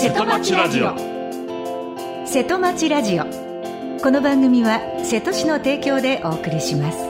瀬戸町ラジオ。 瀬戸町ラジオ。この番組は瀬戸市の提供でお送りします。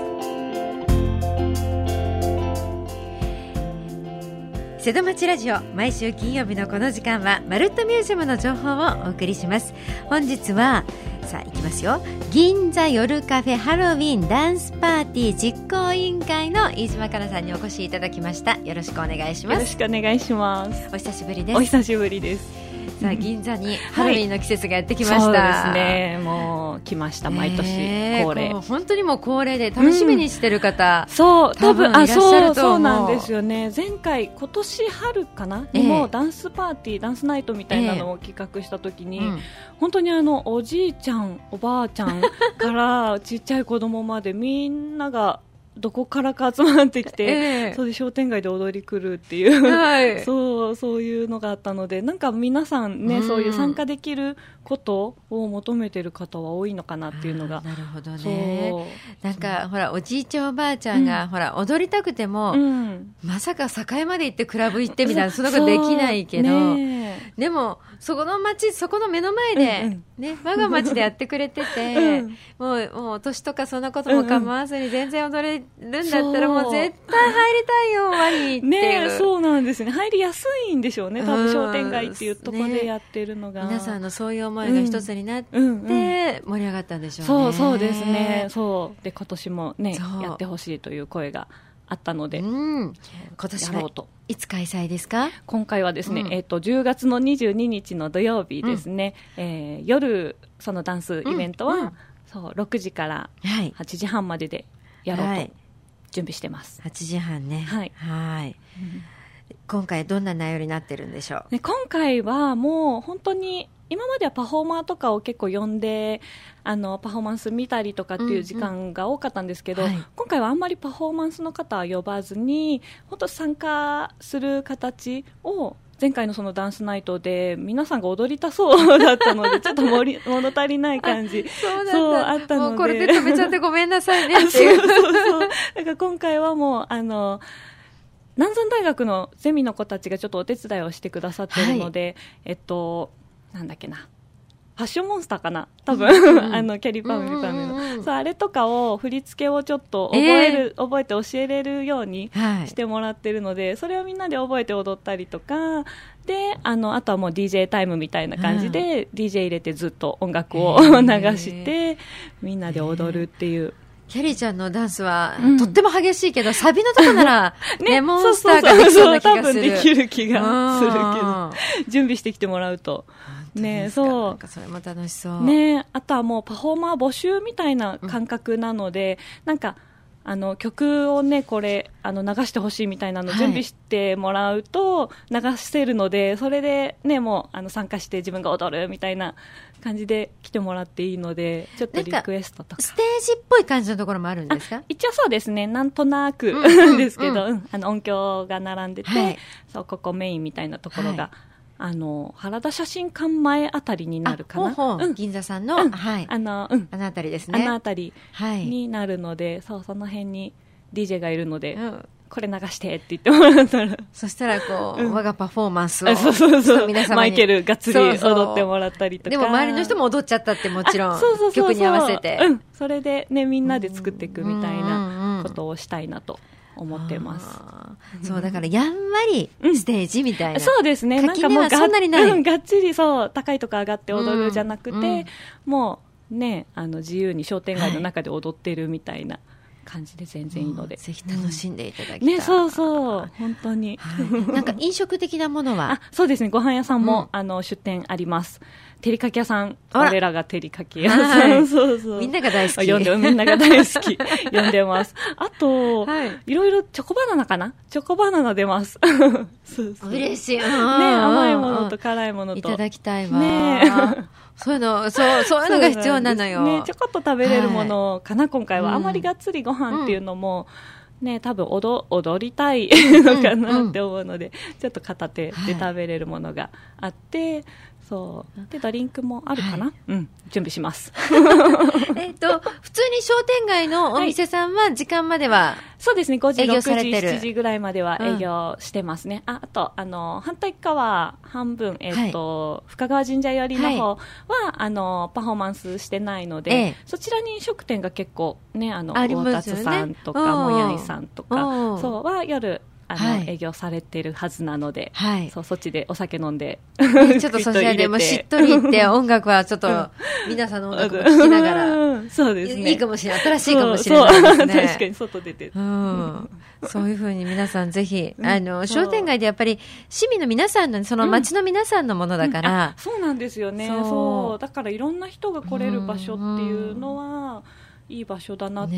瀬戸町ラジオ、毎週金曜日のこの時間はまるっとミュージアムの情報をお送りします。本日はさあ行きますよ、銀座夜カフェハロウィンダンスパーティー実行委員会の飯島香奈さんにお越しいただきました。よろしくお願いします。 よろしくお願いします。 お久しぶりです。 お久しぶりです。 さあ銀座にハロウィンの季節がやってきました、 そうですね、もう来ました。毎年恒例、 本当にもう恒例で楽しみにしてる方、 そう多分いらっしゃると思う。 そうなんですよね。前回今年春かなにもダンスパーティー、ダンスナイトみたいなのを企画した時に、本当におじいちゃんおばあちゃんからちっちゃい子供までみんながどこからか集まってきて、そうで商店街で踊り来るっていう、はい、そういうのがあったので、なんか皆さんね、そういう参加できることを求めてる方は多いのかなっていうのが。 なるほどね。なんかほらおじいちゃんおばあちゃんが、ほら踊りたくても、まさか栄まで行ってクラブ行ってみたいな、そんなことできないけど、でもそこの街、そこの目の前で、ね、我が町でやってくれてて、もう年とかそんなことも構わずに全然踊れるんだったら、もう絶対入りたいよ輪にっていう、 そうなんですね。入りやすいんでしょうね、多分商店街っていうところでやってるのが、 皆さんのそういう思いが一つになって盛り上がったんでしょうね。 そうですね。そうで今年もねやってほしいという声があったので、今年はいつ開催ですか？ 今回はですね、10月の22日の土曜日ですね、夜そのダンスイベントは、そう6時から8時半まででやろうと準備してます。 8時半ね。はい。今回どんな内容になってるんでしょう？ 今回はもう本当に今まではパフォーマーとかを結構呼んでパフォーマンス見たりとかっていう時間が多かったんですけど、今回はあんまりパフォーマンスの方は呼ばずに、本当参加する形を前回のそのダンスナイトで皆さんが踊りたそうだったのでちょっと物足りない感じそうあったので、もうこれで食べちゃってごめんなさいねっていうだから今回はもう南山大学のゼミの子たちがちょっとお手伝いをしてくださっているので、なんだっけな、ファッションモンスターかな多分、キャリーパミュパミュの、そうあれとかを振り付けをちょっと覚えて教えれるようにしてもらってるので、それをみんなで覚えて踊ったりとかで、あとはもう DJ タイムみたいな感じで、DJ 入れてずっと音楽を流してみんなで踊るっていう。 キャリーちゃんのダンスは、とっても激しいけど、サビのとこなら、モンスターができそうな気がする。 多分できる気がするけど、準備してきてもらうと。ね、そう。 なんかそれも楽しそう。 ね、あとはもうパフォーマー募集みたいな感覚なので、なんか、曲をね、これ、流してほしいみたいなのを準備してもらうと、流せるので、それでね、もう、参加して自分が踊るみたいな感じで来てもらっていいので、ちょっとリクエストとか。 ステージっぽい感じのところもあるんですか？ 一応そうですね、なんとなくですけど、音響が並んでて、そう、ここメインみたいなところが、原田写真館前あたりになるかな。 銀座さんの、あのあたりですね。 あのあたりになるので、そう、その辺に DJ がいるので、これ流してって言ってもらったら。 そしたら、我がパフォーマンスを、 そう皆様に。 マイケルがっつり踊ってもらったりとか。 でも周りの人も踊っちゃったってもちろん、曲に合わせて。 それでね、みんなで作っていくみたいなことをしたいなと思ってます。 そうだからやんわりステージみたいな、 そうですね。 垣根はそんなにない。 がっちりそう高いとこ上がって踊るじゃなくて、もうね自由に商店街の中で踊ってるみたいな感じで全然いいので、 ぜひ楽しんでいただきたい。 ね、そう本当に。 なんか飲食的なものは、 そうですね。ご飯屋さんも出店あります。照りかけ屋さん、我らが照りかけ屋さん、そうみんなが大好き。 みんなが大好き。呼んでます。あと、いろいろチョコバナナかな？チョコバナナ出ます。 嬉しい。ね、 甘いものと辛いものと。 いただきたいわ。そういうのが必要なのよ。 ね、ちょこっと食べれるものかな、今回は。あまりがっつりご飯っていうのも、ね、多分踊りたいのかなって思うので、ちょっと片手で食べれるものがあって、 そうでドリンクもあるかな、はい、準備します普通に商店街のお店さんは時間までは、はい、 そうですね、5時、6時、7時ぐらいまでは営業してますね。あと、反対側半分、深川神社寄りの方は、パフォーマンスしてないので、そちらに飲食店が結構ね、大達さんとか、もやいさんとか、そうは夜、営業されてるはずなので、そっちでお酒飲んで、 ちょっとそちらでもしっとりって音楽はちょっと皆さんの音楽も聴きながら、 そうですね、 いいかもしれない、新しいかもしれないですね。 確かに外出て、 そういうふうに皆さんぜひ商店街でやっぱり市民の皆さんのその街の皆さんのものだから、 そうなんですよね。そうだからいろんな人が来れる場所っていうのはいい場所だなって、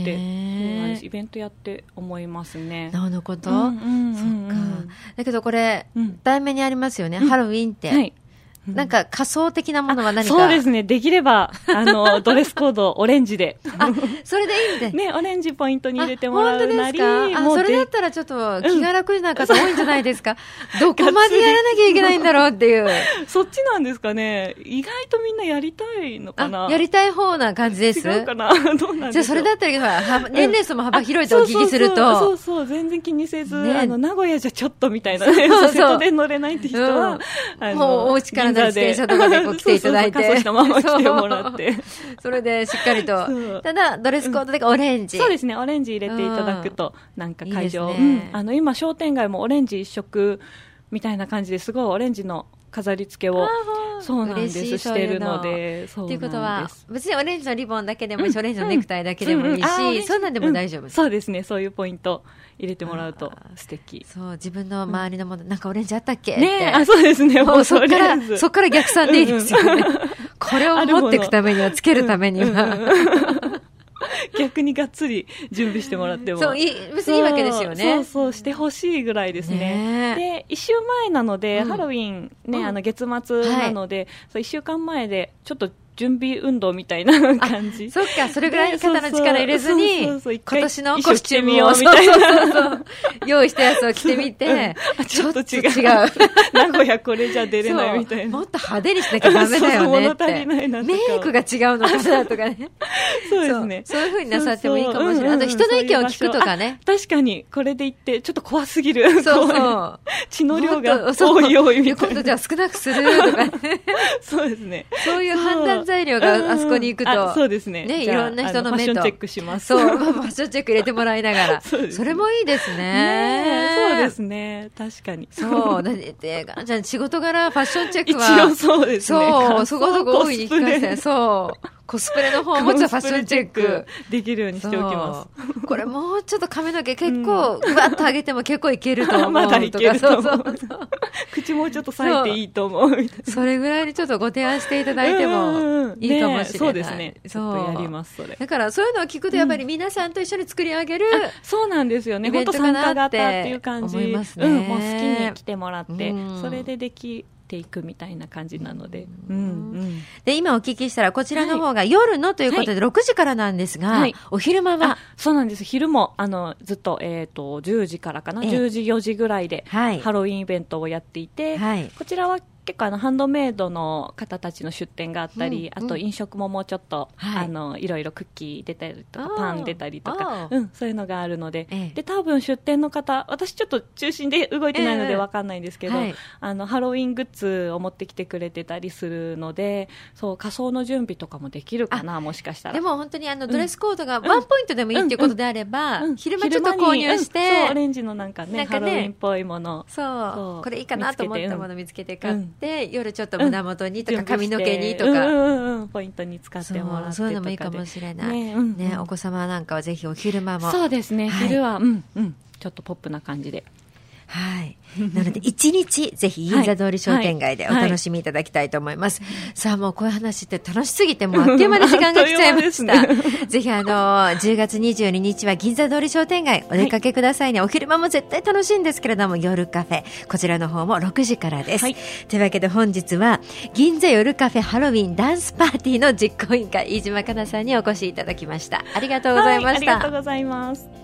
イベントやって思いますね。 なるほど、そっか。だけどこれ、題名にありますよね、ハロウィンって、はい、なんか仮想的なものは何か。 そうですね、できればドレスコードオレンジでそれでいいんでね、オレンジポイントに入れてもらうなり、 それだったらちょっと気が楽な方多いんじゃないですか、どこまでやらなきゃいけないんだろうっていうそっちなんですかね。意外とみんなやりたいのかな。 やりたい方な感じです。 違うかなどうなんでしょう。 じゃあそれだったら年齢層も幅広いとお聞きすると、 そう全然気にせず、名古屋じゃちょっとみたいなね、瀬戸で乗れないって人は、 もうお家からの自転車とかでこう来ていただいて、 仮装したまま来てもらってそれでしっかりと、ただドレスコードでオレンジ、 そうですね、オレンジ入れていただくと、なんか会場、今商店街もオレンジ一色みたいな感じですごいオレンジの飾り付けをそうなんですしてるので、 ということは別にオレンジのリボンだけでもいいし、オレンジのネクタイだけでもいいし、そんなんでも大丈夫。 そうですね、そういうポイント入れてもらうと素敵。 そう、自分の周りのもの、なんかオレンジあったっけね、そうですね、 もうそっから逆算でいいですよねこれを持っていくためには、つけるためには逆にがっつり準備してもらっても別にいいわけですよね。 そうしてほしいぐらいですね。で1週前なので、ハロウィンね、月末なので、そう1週間前でちょっと準備運動みたいな感じ。 そっか、それぐらい肩の力入れずに、今年のコスチュームをみたいな用意したやつを着てみて、 ちょっと違う名古屋これじゃ出れないみたいな、 もっと派手にしなきゃダメだよねって、メイクが違うのかなとかねそうですね、 そういう風になさってもいいかもしれない。あと人の意見を聞くとかね。 確かにこれで言ってちょっと怖すぎる、血の量が多い多いみたいな、 今度じゃあ少なくするとかねそうですね、 そういう判断材料があそこに行くと、 そうですね、 いろんな人の目とファッションチェックします。 そう、ファッションチェック入れてもらいながら、それもいいですね。 そうですね、確かに。 そうだってじゃあ仕事柄ファッションチェックは一応そうですね。 そう、そこそこ多いに聞かせて、そうコスプレの方もちょっとファッションチェックできるようにしておきます。 これもうちょっと髪の毛結構ぐわっと上げても結構いけると思うまだいけると思う。 そう口もうちょっと裂いていいと思うみたいな。 それぐらいにちょっとご提案していただいてもいいかもしれない。 そうですね。ちょっとやりますそれ。 だからそういうのを聞くとやっぱり皆さんと一緒に作り上げるそうなんですよね。本当参加型っていう感じ。 思いますね。 もう好きに来てもらってそれでできていくみたいな感じなので、 で今お聞きしたらこちらの方が夜のということで6時からなんですが、お昼間はそうなんです。昼もずっと10時からかな、10時4時ぐらいでハロウィンイベントをやっていて、こちらは結構ハンドメイドの方たちの出店があったり、あと飲食ももうちょっと、いろいろクッキー出たりとかパン出たりとか、そういうのがあるので、で多分出店の方、私ちょっと中心で動いてないので分かんないんですけど、ハロウィングッズを持ってきてくれてたりするので、そう仮装の準備とかもできるかな、もしかしたら。 でも本当にドレスコードがワンポイントでもいいっていうことであれば、昼間ちょっと購入して、 オレンジのなんかねハロウィンっぽいもの、 これいいかなと思ったもの見つけて買って、夜ちょっと胸元にとか髪の毛にとか、 ポイントに使ってもらってとかで、 そういうのもいいかもしれない、お子様なんかはぜひお昼間も。 そうですね、昼はちょっとポップな感じで。 はい。なので、一日、ぜひ、銀座通り商店街でお楽しみいただきたいと思います。さあ、もうこういう話って楽しすぎて、もうあっという間に時間が来ちゃいました。ぜひ、10月22日は銀座通り商店街、お出かけくださいね。お昼間も絶対楽しいんですけれども、夜カフェ、こちらの方も6時からです。というわけで、本日は、銀座夜カフェハロウィンダンスパーティーの実行委員会、飯島かなさんにお越しいただきました。ありがとうございました。 ありがとうございます。